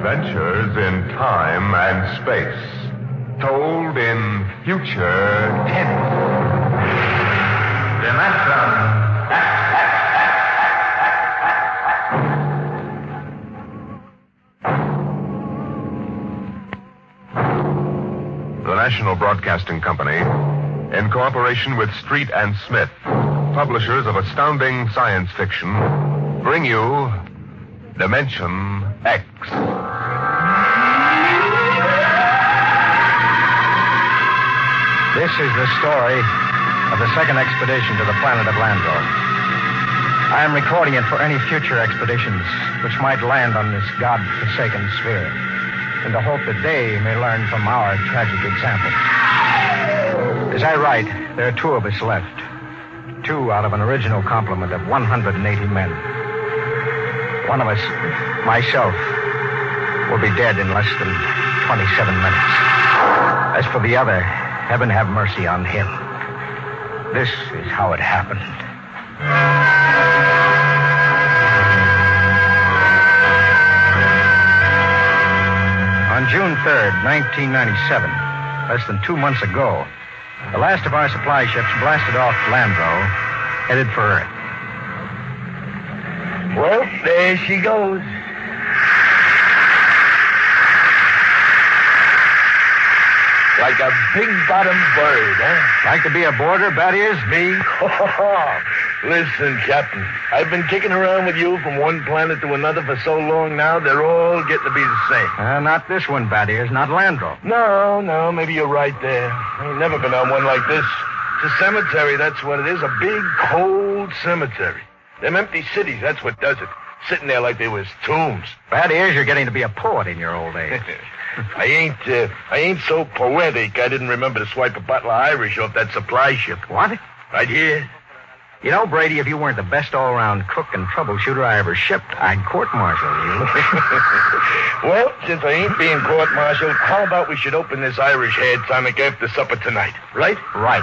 Adventures in time and space. Told in future tense. Dimension. The National Broadcasting Company, in cooperation with Street and Smith, publishers of astounding science fiction, bring you Dimension X. This is the story of the second expedition to the planet of Landro. I am recording it for any future expeditions which might land on this God-forsaken sphere, in the hope that they may learn from our tragic example. As I write, there are 2 of us left. 2 out of an original complement of 180 men. One of us, myself, will be dead in less than 27 minutes. As for the other, heaven have mercy on him. This is how it happened. On June 3rd, 1997, less than 2 months ago, the last of our supply ships blasted off Landro, headed for Earth. Well, there she goes. Like a big-bottom bird, huh? Like to be a boarder, Battiers? Me? Listen, Captain, I've been kicking around with you from one planet to another for so long now, they're all getting to be the same. Not this one, Battiers, not Landro. No, maybe you're right there. I ain't never been on one like this. It's a cemetery, that's what it is, a big, cold cemetery. Them empty cities, that's what does it. Sitting there like they was tombs. Battiers, you're getting to be a poet in your old age. I ain't so poetic I didn't remember to swipe a bottle of Irish off that supply ship. What? Right here. You know, Brady, if you weren't the best all-around cook and troubleshooter I ever shipped, I'd court-martial you. Well, since I ain't being court-martialed, how about we should open this Irish hair tonic after supper tonight, right? Right.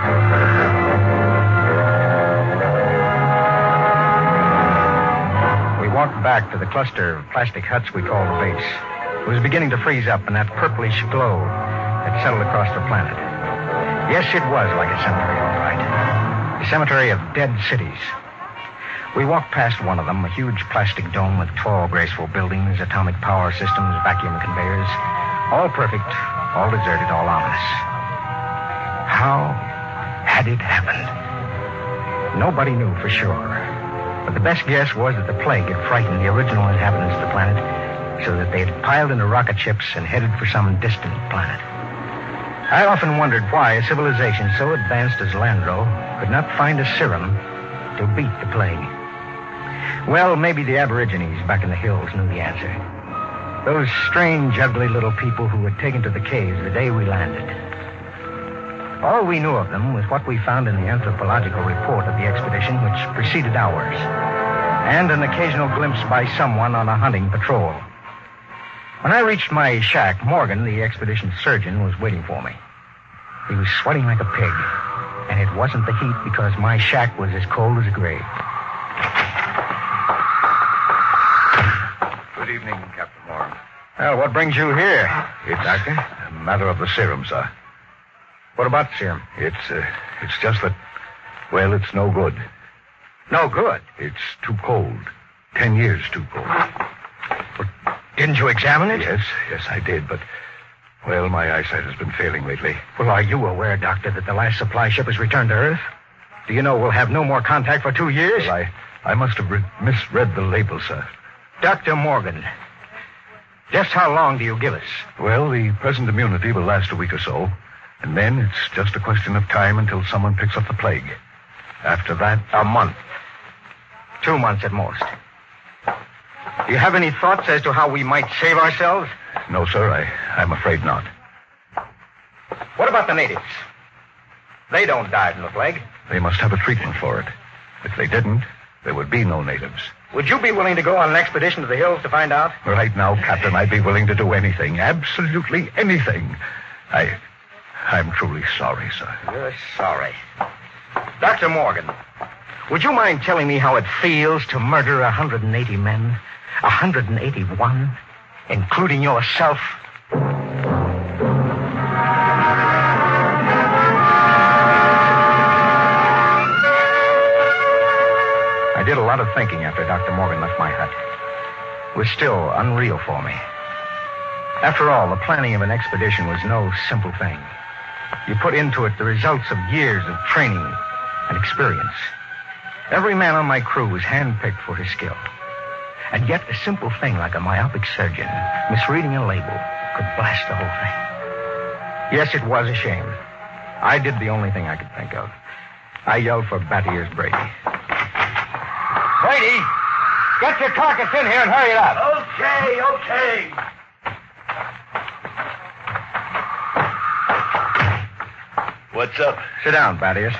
We walked back to the cluster of plastic huts we call the base. It was beginning to freeze up, and that purplish glow had settled across the planet. Yes, it was like a cemetery, all right. A cemetery of dead cities. We walked past one of them, a huge plastic dome with tall, graceful buildings, atomic power systems, vacuum conveyors. All perfect, all deserted, all ominous. How had it happened? Nobody knew for sure. But the best guess was that the plague had frightened the original inhabitants of the planet so that they had piled into rocket ships and headed for some distant planet. I often wondered why a civilization so advanced as Landro could not find a serum to beat the plague. Well, maybe the Aborigines back in the hills knew the answer. Those strange, ugly little people who were taken to the caves the day we landed. All we knew of them was what we found in the anthropological report of the expedition which preceded ours, and an occasional glimpse by someone on a hunting patrol. When I reached my shack, Morgan, the expedition surgeon, was waiting for me. He was sweating like a pig, and it wasn't the heat because my shack was as cold as a grave. Good evening, Captain Morgan. Well, what brings you here? It's Doctor? a matter of the serum, sir. What about the serum? It's just that, well, it's no good. No good? It's too cold. 10 years too cold. But didn't you examine it? Yes, I did, but, well, my eyesight has been failing lately. Well, are you aware, Doctor, that the last supply ship has returned to Earth? Do you know we'll have no more contact for 2 years? Well, I must have misread the label, sir. Dr. Morgan, just how long do you give us? Well, the present immunity will last a week or so, and then it's just a question of time until someone picks up the plague. After that, a month. 2 months at most. Do you have any thoughts as to how we might save ourselves? No, sir, I'm afraid not. What about the natives? They don't die from the plague. They must have a treatment for it. If they didn't, there would be no natives. Would you be willing to go on an expedition to the hills to find out? Right now, Captain, I'd be willing to do anything. Absolutely anything. I'm truly sorry, sir. You're sorry. Dr. Morgan, would you mind telling me how it feels to murder 180 men? 181? including yourself. I did a lot of thinking after Dr. Morgan left my hut. It was still unreal for me. After all, the planning of an expedition was no simple thing. You put into it the results of years of training and experience. Every man on my crew was handpicked for his skill. And yet a simple thing like a myopic surgeon misreading a label could blast the whole thing. Yes, it was a shame. I did the only thing I could think of. I yelled for Batier's Brady. Brady, get your carcass in here and hurry it up. Okay. What's up? Sit down, Battiers.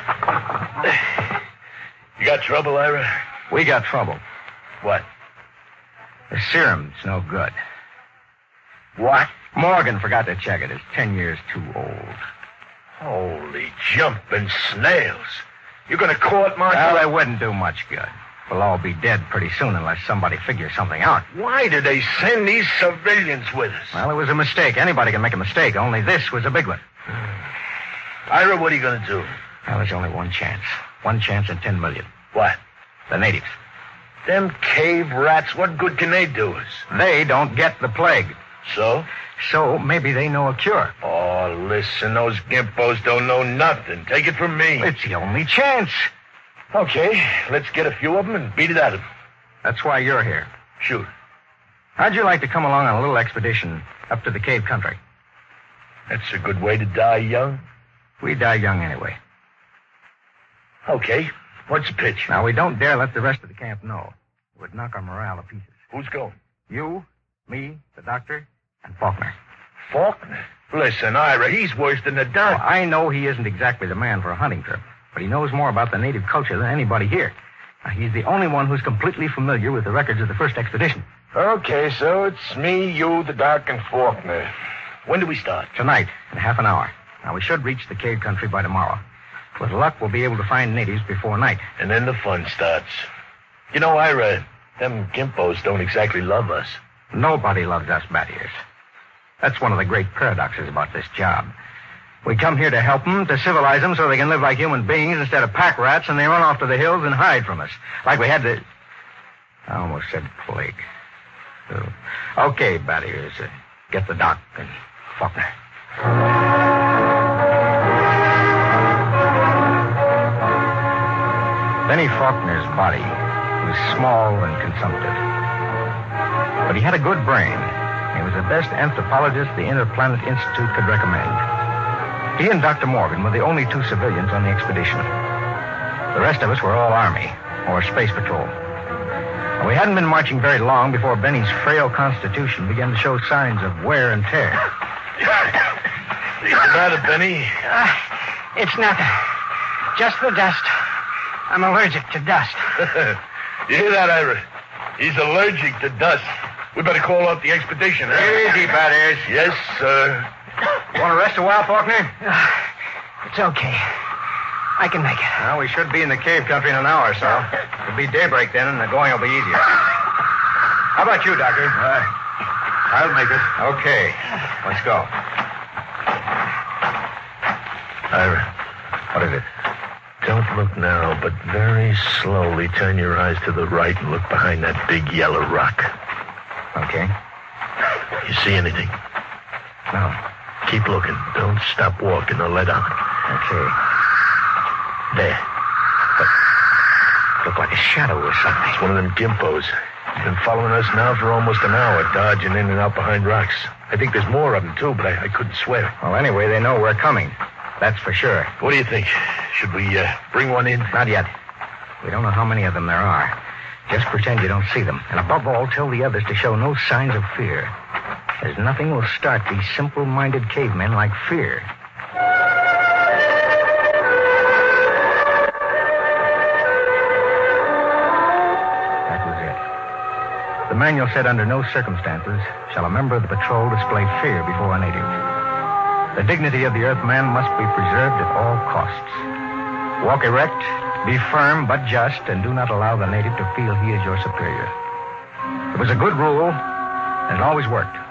You got trouble, Ira? We got trouble. What? The serum's no good. What? Morgan forgot to check it. It's 10 years too old. Holy jumping snails. You're going to court martial? Well, it wouldn't do much good. We'll all be dead pretty soon unless somebody figures something out. Why did they send these civilians with us? Well, it was a mistake. Anybody can make a mistake. Only this was a big one. Ira, what are you going to do? Well, there's only one chance. One chance in 10 million. What? The natives. Them cave rats, what good can they do us? They don't get the plague. So? So maybe they know a cure. Oh, listen, those gimpos don't know nothing. Take it from me. It's the only chance. Okay, let's get a few of them and beat it at them. That's why you're here. Shoot. How'd you like to come along on a little expedition up to the cave country? That's a good way to die young. We die young anyway. Okay, what's the pitch? Now, we don't dare let the rest of the camp know. It would knock our morale to pieces. Who's going? You, me, the doctor, and Faulkner. Faulkner? Listen, Ira, he's worse than the Well, doctor. I know he isn't exactly the man for a hunting trip, but he knows more about the native culture than anybody here. Now, he's the only one who's completely familiar with the records of the first expedition. Okay, so it's me, you, the doc, and Faulkner. When do we start? Tonight, in half an hour. Now, we should reach the cave country by tomorrow. With luck, we'll be able to find natives before night. And then the fun starts. You know, Ira, them gimpos don't exactly love us. Nobody loves us Battiers. That's one of the great paradoxes about this job. We come here to help them, to civilize them so they can live like human beings instead of pack rats, and they run off to the hills and hide from us. Like we had to... I almost said plague. Okay, Battiers, get the doc and Faulkner. Benny Faulkner's body was small and consumptive. But he had a good brain. He was the best anthropologist the Interplanet Institute could recommend. He and Dr. Morgan were the only two civilians on the expedition. The rest of us were all Army or Space Patrol. And we hadn't been marching very long before Benny's frail constitution began to show signs of wear and tear. What's the matter, Benny? It's nothing. Just the dust. I'm allergic to dust. You hear that, Ira? He's allergic to dust. We better call off the expedition, huh? Easy, Battiers. Yes, sir. Want to rest a while, Faulkner? It's okay. I can make it. Well, we should be in the cave country in an hour or so. It'll be daybreak then, and the going will be easier. How about you, Doctor? I'll make it. Okay. Let's go. Ira, What is it? don't look now, but very slowly turn your eyes to the right and look behind that big yellow rock. Okay. You see anything? No. Keep looking. Don't stop walking or let on. Okay. There. Look like a shadow or something. It's one of them gimpos. He's been following us now for almost an hour, dodging in and out behind rocks. I think there's more of them, too, but I couldn't swear. Well, anyway, they know we're coming. That's for sure. What do you think? Should we bring one in? Not yet. We don't know how many of them there are. Just pretend you don't see them. And above all, tell the others to show no signs of fear. There's nothing will start these simple-minded cavemen like fear. That was it. The manual said under no circumstances shall a member of the patrol display fear before a native. The dignity of the Earthman must be preserved at all costs. Walk erect, be firm but just, and do not allow the native to feel he is your superior. It was a good rule, and it always worked.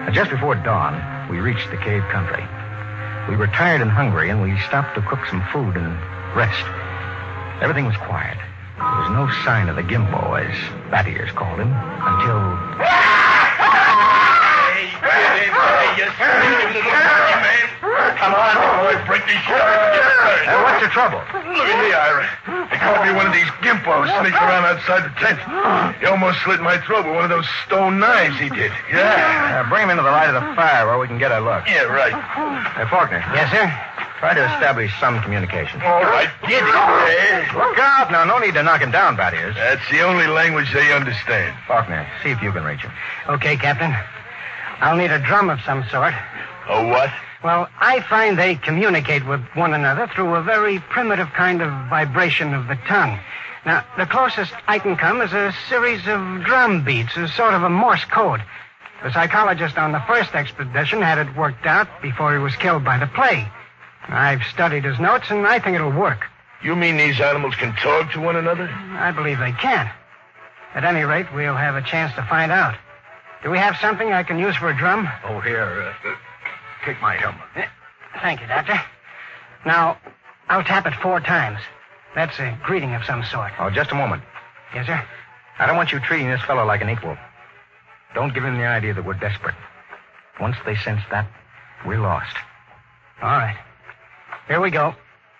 Just before dawn, we reached the cave country. We were tired and hungry, and we stopped to cook some food and rest. Everything was quiet. There was no sign of the Gimpo, as Bat Ears called him, until... Hey, you stupid little monkey, man. Come on, boy, break these shirts. What's the trouble? Look at me, Ira. They caught me one of these Gimpos sneaking around outside the tent. He almost slit my throat with one of those stone knives he did. Yeah. Bring him into the light of the fire where we can get a look. Yeah, right. Faulkner. Yes, sir? Try to establish some communication. All right, get it. Look out. Now, no need to knock him down, Bat Ears. That's the only language they understand. Faulkner, see if you can reach him. Okay, Captain. I'll need a drum of some sort. A what? Well, I find they communicate with one another through a very primitive kind of vibration of the tongue. Now, the closest I can come is a series of drum beats, a sort of a Morse code. The psychologist on the first expedition had it worked out before he was killed by the plague. I've studied his notes, and I think it'll work. You mean these animals can talk to one another? I believe they can. At any rate, we'll have a chance to find out. Do we have something I can use for a drum? Oh, here. Take my helmet. Thank you, Doctor. Now, I'll tap it 4 times. That's a greeting of some sort. Oh, just a moment. Yes, sir? I don't want you treating this fellow like an equal. Don't give him the idea that we're desperate. Once they sense that, we're lost. All right. Here we go.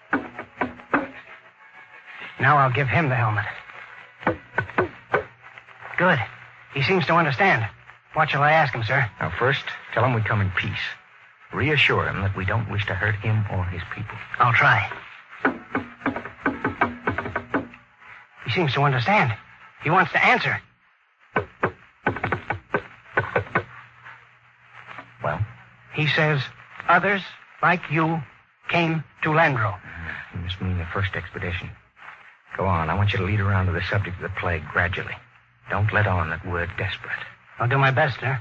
Now I'll give him the helmet. Good. He seems to understand. What shall I ask him, sir? Now, first, tell him we come in peace. Reassure him that we don't wish to hurt him or his people. I'll try. He seems to understand. He wants to answer. Well? He says, others, like you, came to Landro. You must mean the first expedition. Go on. I want you to lead around to the subject of the plague gradually. Don't let on that we're desperate. I'll do my best, sir.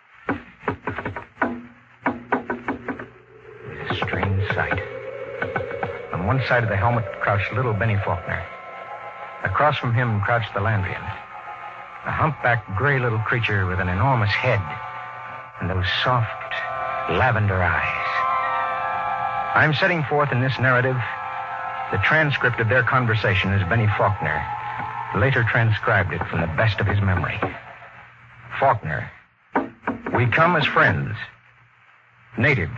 It's a strange sight. On one side of the helmet crouched little Benny Faulkner. Across from him crouched the Landrian. A humpbacked gray little creature with an enormous head and those soft lavender eyes. I'm setting forth in this narrative the transcript of their conversation as Benny Faulkner later transcribed it from the best of his memory. Faulkner, we come as friends. Native.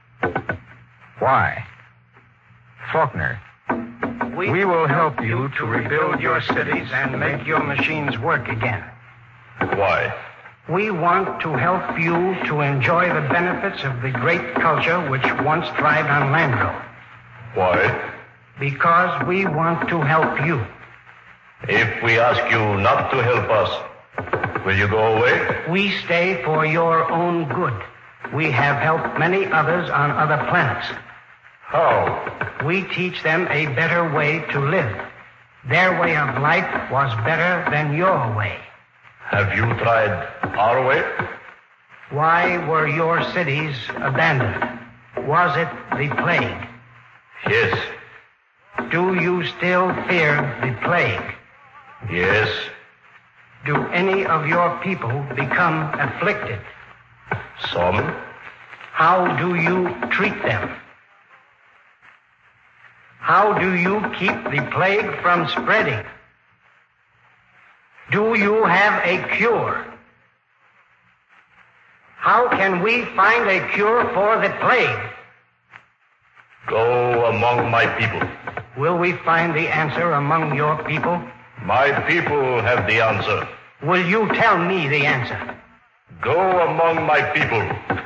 Why? Faulkner, we will help you to rebuild your cities and make your machines work again. Why? We want to help you to enjoy the benefits of the great culture which once thrived on Landro. Why? Because we want to help you. If we ask you not to help us, will you go away? We stay for your own good. We have helped many others on other planets. How? We teach them a better way to live. Their way of life was better than your way. Have you tried our way? Why were your cities abandoned? Was it the plague? Yes. Do you still fear the plague? Yes. Do any of your people become afflicted? Some. How do you treat them? How do you keep the plague from spreading? Do you have a cure? How can we find a cure for the plague? Go among my people. Will we find the answer among your people? My people have the answer. Will you tell me the answer? Go among my people.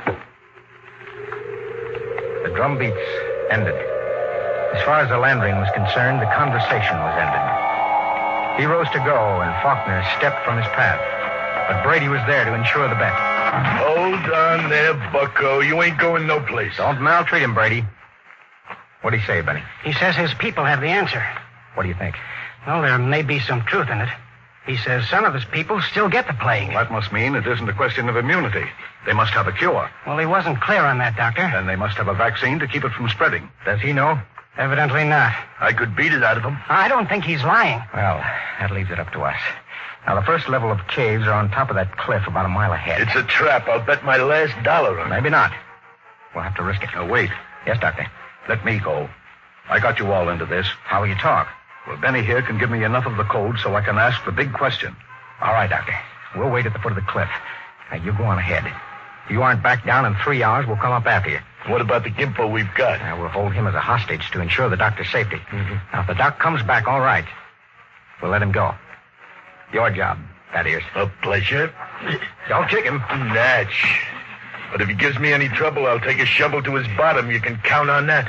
The drum beats ended. As far as the Landrian was concerned, the conversation was ended. He rose to go, and Faulkner stepped from his path. But Brady was there to ensure the bet. Hold on there, bucko. You ain't going no place. Don't maltreat him, Brady. What'd he say, Benny? He says his people have the answer. What do you think? Well, there may be some truth in it. He says some of his people still get the plague. Well, that must mean it isn't a question of immunity. They must have a cure. Well, he wasn't clear on that, Doctor. Then they must have a vaccine to keep it from spreading. Does he know? Evidently not. I could beat it out of him. I don't think he's lying. Well, that leaves it up to us. Now, the first level of caves are on top of that cliff about a mile ahead. It's a trap. I'll bet my last dollar on it. Maybe not. We'll have to risk it. Now, wait. Yes, Doctor. Let me go. I got you all into this. How will you talk? Well, Benny here can give me enough of the code so I can ask the big question. All right, Doctor. We'll wait at the foot of the cliff. Now, you go on ahead. If you aren't back down in 3 hours, we'll come up after you. What about the Gimpo we've got? Now, we'll hold him as a hostage to ensure the doctor's safety. Mm-hmm. Now, if the doc comes back all right, we'll let him go. Your job, that is. A pleasure. Don't kick him. Natch. But if he gives me any trouble, I'll take a shovel to his bottom. You can count on that.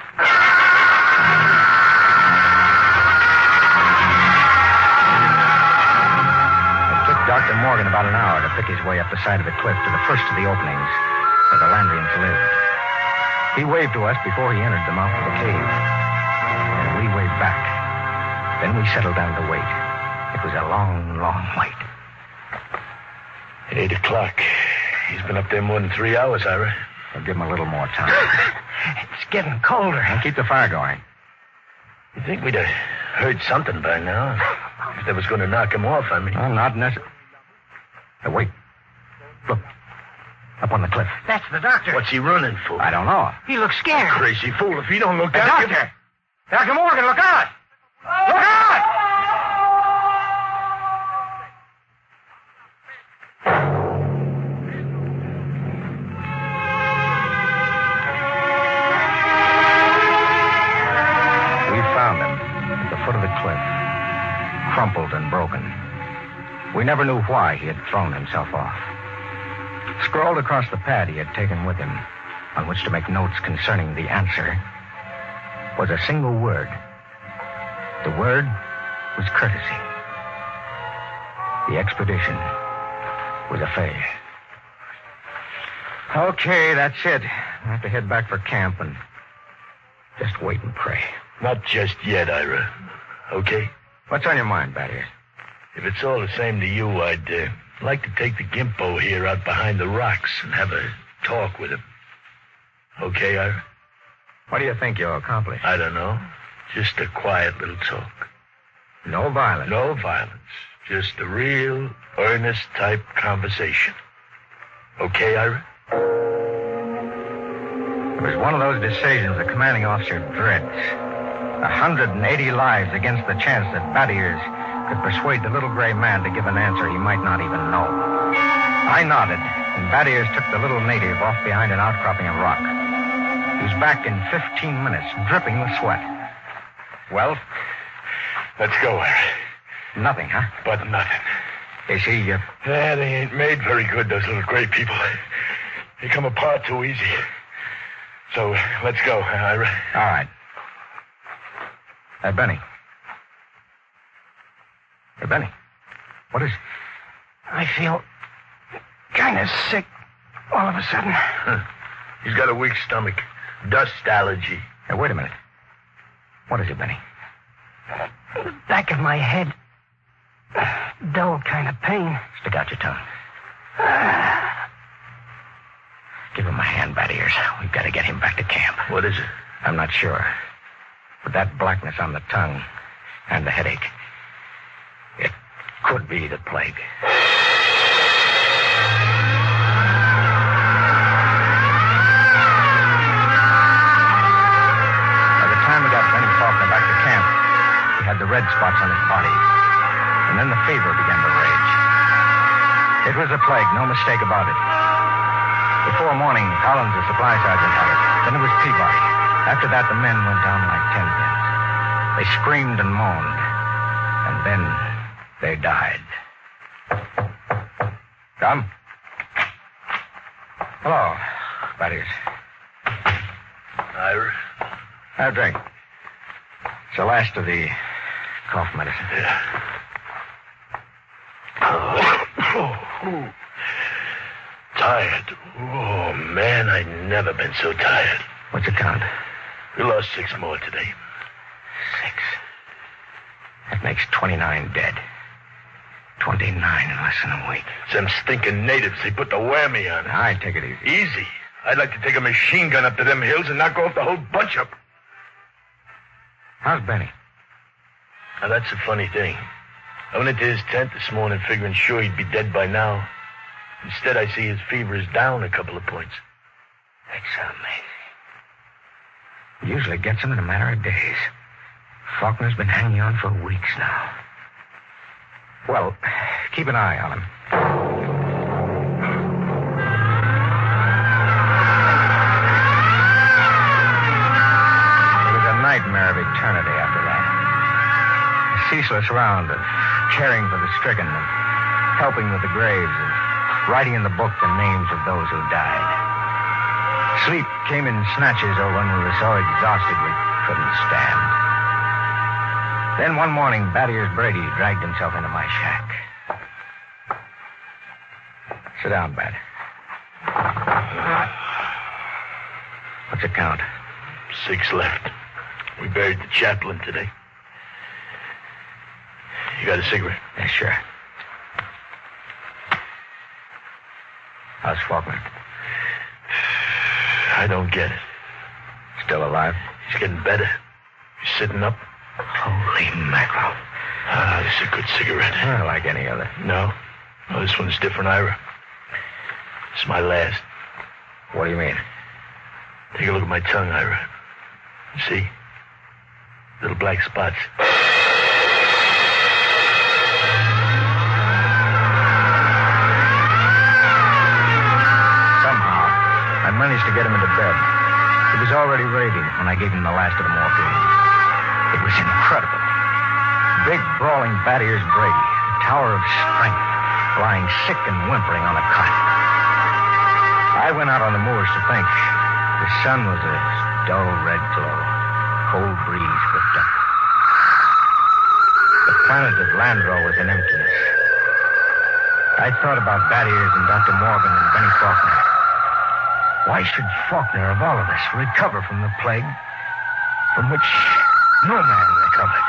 It took Dr. Morgan about an hour to pick his way up the side of the cliff to the first of the openings where the Landrians lived. He waved to us before he entered the mouth of the cave. And we waved back. Then we settled down to wait. It was a long, long wait. 8 o'clock. He's been up there more than 3 hours, Ira. We'll give him a little more time. It's getting colder. And keep the fire going. You think we'd have heard something by now? If that was going to knock him off, I mean. Oh, not necessarily. Hey, wait. Look. Up on the cliff. That's the doctor. What's he running for? I don't know. He looks scared. Crazy fool. If he don't look Hey, out... Doctor! Dr. Morgan, look out! Look out! Crumpled and broken. We never knew why he had thrown himself off. Scrawled across the pad he had taken with him, on which to make notes concerning the answer, was a single word. The word was courtesy. The expedition was a failure. Okay, that's it. I have to head back for camp and just wait and pray. Not just yet, Ira. Okay? What's on your mind, Battier? If it's all the same to you, I'd like to take the Gimpo here out behind the rocks and have a talk with him. Okay, Ira? What do you think you'll accomplish? I don't know. Just a quiet little talk. No violence? No violence. Just a real, earnest type conversation. Okay, Ira? It was one of those decisions the commanding officer dreads. 180 lives against the chance that Battiers could persuade the little gray man to give an answer he might not even know. I nodded, and Battiers took the little native off behind an outcropping of rock. He was back in 15 minutes, dripping with sweat. Well? Let's go, Ira. Nothing, huh? But nothing. Is he, Yeah, they ain't made very good, those little gray people. They come apart too easy. So, let's go, Ira. All right. Benny. Hey, Benny. What is... I feel kind of sick all of a sudden. He's got a weak stomach. Dust allergy. Hey, wait a minute. What is it, Benny? The back of my head. Dull kind of pain. Stick out your tongue. Give him a hand, Battiers. We've got to get him back to camp. What is it? I'm not sure. But that blackness on the tongue and the headache, it could be the plague. By the time we got Benny Faulkner back to camp, he had the red spots on his body. And then the fever began to rage. It was a plague, no mistake about it. Before morning, Collins, the supply sergeant, had it. Then it was Peabody. After that, the men went down like 10 pins. They screamed and moaned. And then they died. Come. Hello, Battiers. Ira? Have a drink. It's the last of the cough medicine. Yeah. Tired. Oh, man, I've never been so tired. What's the count? We lost 6 more today. 6. That makes 29 dead. 29 in less than a week. It's them stinking natives. They put the whammy on us. I take it easy. Easy? I'd like to take a machine gun up to them hills and knock off the whole bunch of them. How's Benny? Now, that's the funny thing. I went into his tent this morning figuring sure he'd be dead by now. Instead, I see his fever is down a couple of points. That's amazing. Usually gets him in a matter of days. Faulkner's been hanging on for weeks now. Well, keep an eye on him. It was a nightmare of eternity after that. A ceaseless round of caring for the stricken and helping with the graves and writing in the book the names of those who died. Sleep came in snatches or when we were so exhausted we couldn't stand. Then one morning, Battiers Brady dragged himself into my shack. Sit down, Bat. What's it count? 6 left. We buried the chaplain today. You got a cigarette? Yeah, sure. How's Faulkner? I don't get it. Still alive? He's getting better. He's sitting up. Holy mackerel. This is a good cigarette. Like any other. No. Oh, this one's different, Ira. It's my last. What do you mean? Take a look at my tongue, Ira. See? Little black spots. Somehow, I managed to get him into bed. He was already raving when I gave him the last of the morphine. It was incredible. Big, brawling Battiers Brady, a tower of strength, lying sick and whimpering on a cot. I went out on the moors to think. The sun was a dull red glow. Cold breeze whipped up. The planet of Landro was in emptiness. I thought about Battiers and Dr. Morgan and Benny Faulkner. Why should Faulkner, of all of us, recover from the plague from which no man recovered?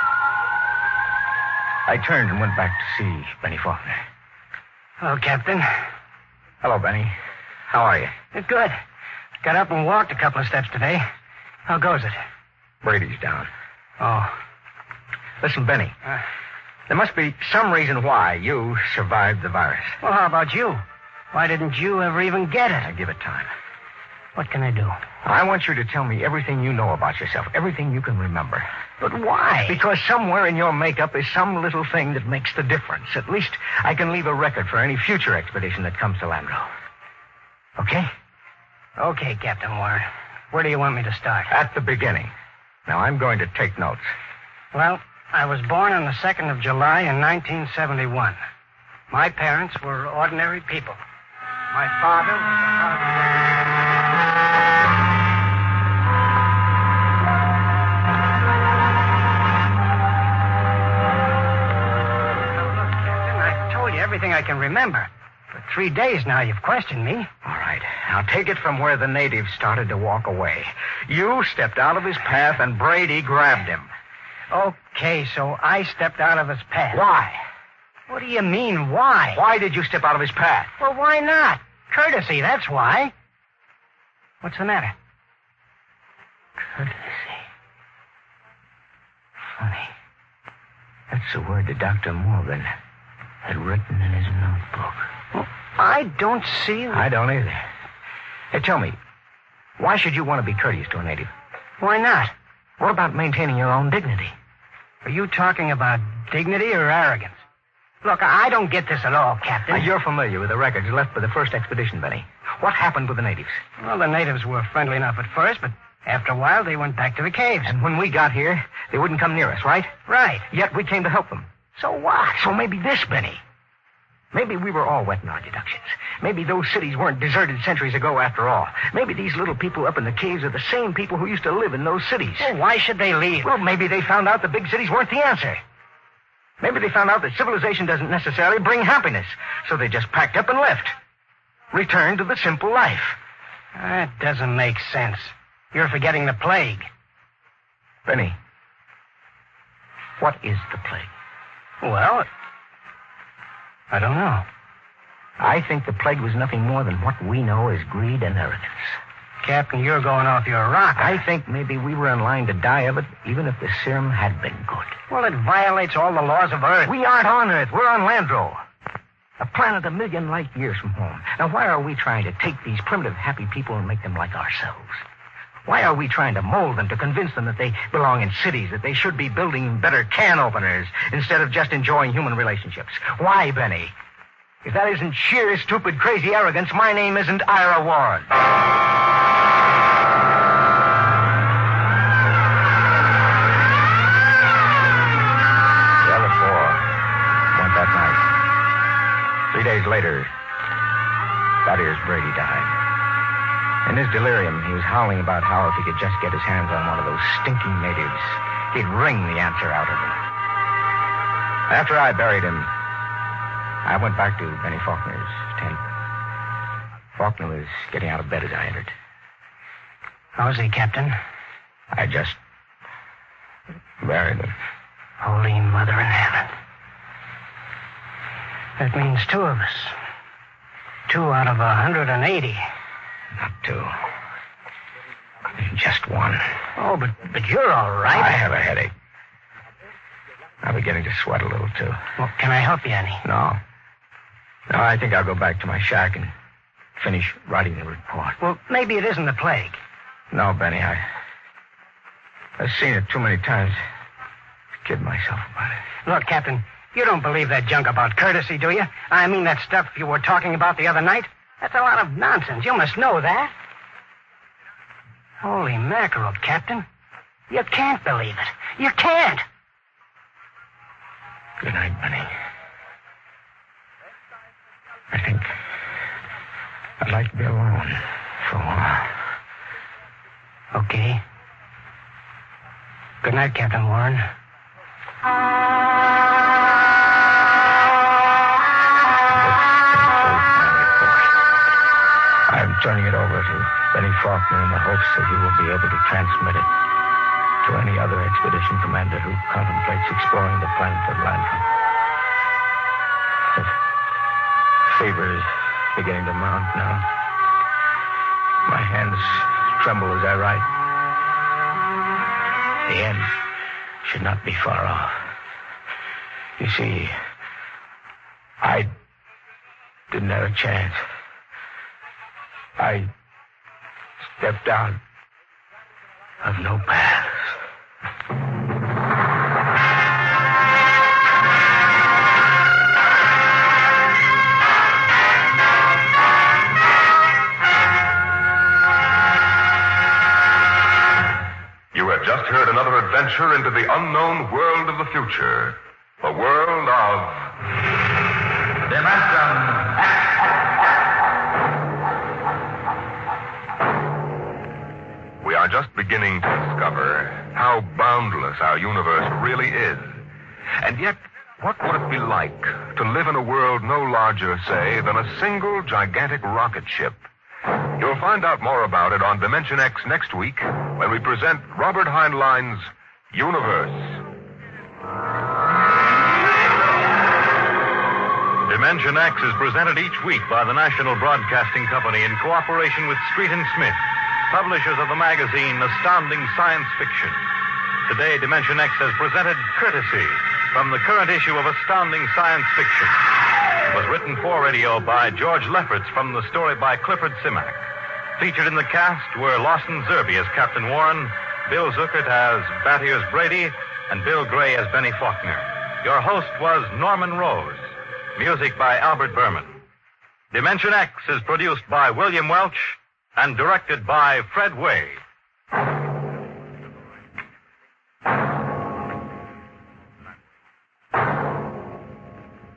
I turned and went back to see Benny Faulkner. Hello, Captain. Hello, Benny. How are you? Good. Got up and walked a couple of steps today. How goes it? Brady's down. Oh. Listen, Benny. There must be some reason why you survived the virus. Well, how about you? Why didn't you ever even get it? I give it time. What can I do? I want you to tell me everything you know about yourself, everything you can remember. But why? Because somewhere in your makeup is some little thing that makes the difference. At least I can leave a record for any future expedition that comes to Landro. Okay? Okay, Captain Warner. Where do you want me to start? At the beginning. Now, I'm going to take notes. Well, I was born on the 2nd of July in 1971. My parents were ordinary people. My father was everything I can remember. For 3 days now you've questioned me. All right. Now take it from where the natives started to walk away. You stepped out of his path and Brady grabbed him. Okay, so I stepped out of his path. Why? What do you mean, why? Why did you step out of his path? Well, why not? Courtesy, that's why. What's the matter? Courtesy. Funny. That's the word that Dr. Morgan had written in his notebook. Well, I don't see... I don't either. Hey, tell me, why should you want to be courteous to a native? Why not? What about maintaining your own dignity? Are you talking about dignity or arrogance? Look, I don't get this at all, Captain. Now, you're familiar with the records left by the first expedition, Benny. What happened with the natives? Well, the natives were friendly enough at first, but after a while they went back to the caves. And when we got here, they wouldn't come near us, right? Right. Yet we came to help them. So what? So maybe this, Benny. Maybe we were all wet in our deductions. Maybe those cities weren't deserted centuries ago after all. Maybe these little people up in the caves are the same people who used to live in those cities. Well, why should they leave? Well, maybe they found out the big cities weren't the answer. Maybe they found out that civilization doesn't necessarily bring happiness. So they just packed up and left. Returned to the simple life. That doesn't make sense. You're forgetting the plague. Benny, what is the plague? Well, I don't know. I think the plague was nothing more than what we know as greed and arrogance. Captain, you're going off your rocker. I think maybe we were in line to die of it, even if the serum had been good. Well, it violates all the laws of Earth. We aren't on Earth. We're on Landro. A planet a million light years from home. Now, why are we trying to take these primitive, happy people and make them like ourselves? Why are we trying to mold them to convince them that they belong in cities, that they should be building better can openers instead of just enjoying human relationships? Why, Benny? If that isn't sheer, stupid, crazy arrogance, my name isn't Ira Warren. The other four went that night. 3 days later, Thaddeus Brady died. In his delirium, he was howling about how if he could just get his hands on one of those stinking natives, he'd wring the answer out of him. After I buried him, I went back to Benny Faulkner's tent. Faulkner was getting out of bed as I entered. How's he, Captain? I just buried him. Holy Mother in heaven. That means 2 of us. 2 out of 180. Not 2. Just 1. Oh, but you're all right. I have a headache. I'm beginning to sweat a little, too. Well, can I help you any? No, I think I'll go back to my shack and finish writing the report. Well, maybe it isn't the plague. No, Benny, I've seen it too many times to kid myself about it. Look, Captain, you don't believe that junk about courtesy, do you? I mean that stuff you were talking about the other night? That's a lot of nonsense. You must know that. Holy mackerel, Captain. You can't believe it. You can't. Good night, Benny. I think I'd like to be alone for a while. Okay. Good night, Captain Warren. I'm turning it over to Benny Faulkner in the hopes that he will be able to transmit it to any other expedition commander who contemplates exploring the planet of Landro. The fever is beginning to mount now. My hands tremble as I write. The end should not be far off. You see, I didn't have a chance. I stepped out of no paths. You have just heard another adventure into the unknown world of the future. The world of Dimension X. We are just beginning to discover how boundless our universe really is. And yet, what would it be like to live in a world no larger, say, than a single gigantic rocket ship? You'll find out more about it on Dimension X next week when we present Robert Heinlein's Universe. Dimension X is presented each week by the National Broadcasting Company in cooperation with Street and Smith, publishers of the magazine Astounding Science Fiction. Today, Dimension X has presented Courtesy from the current issue of Astounding Science Fiction. It was written for radio by George Lefferts from the story by Clifford Simak. Featured in the cast were Lawson Zerbe as Captain Warren, Bill Zuckert as Thaddeus Brady, and Bill Gray as Benny Faulkner. Your host was Norman Rose. Music by Albert Berman. Dimension X is produced by William Welch and directed by Fred Way.